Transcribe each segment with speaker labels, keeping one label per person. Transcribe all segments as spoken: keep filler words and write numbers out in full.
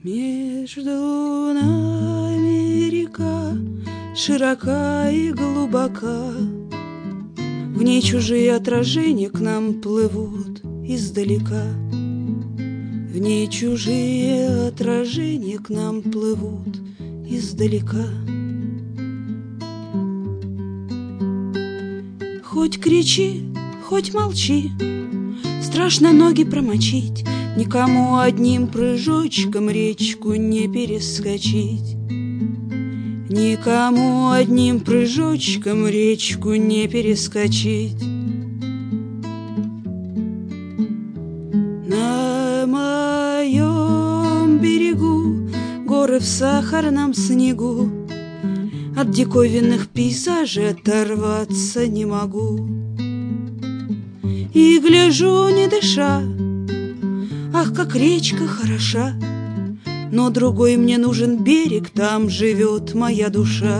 Speaker 1: Между нами река широка и глубока, в ней чужие отражения к нам плывут издалека. В ней чужие отражения к нам плывут издалека. Хоть кричи, хоть молчи, страшно ноги промочить, никому одним прыжочком речку не перескочить. Никому одним прыжочком речку не перескочить. На моем берегу горы в сахарном снегу, от диковинных пейзажей оторваться не могу. И гляжу, не дыша, ах, как речка хороша, но другой мне нужен берег, там живет моя душа.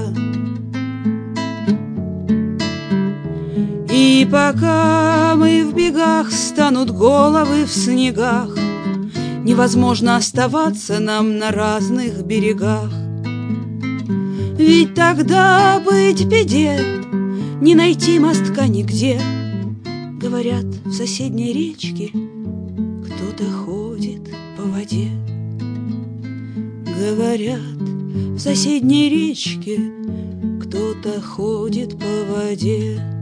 Speaker 1: И пока мы в бегах, станут головы в снегах, невозможно оставаться нам на разных берегах. Ведь тогда быть беде, не найти мостка нигде. Говорят, в соседней речке кто-то ходит по воде. Говорят, в соседней речке кто-то ходит по воде.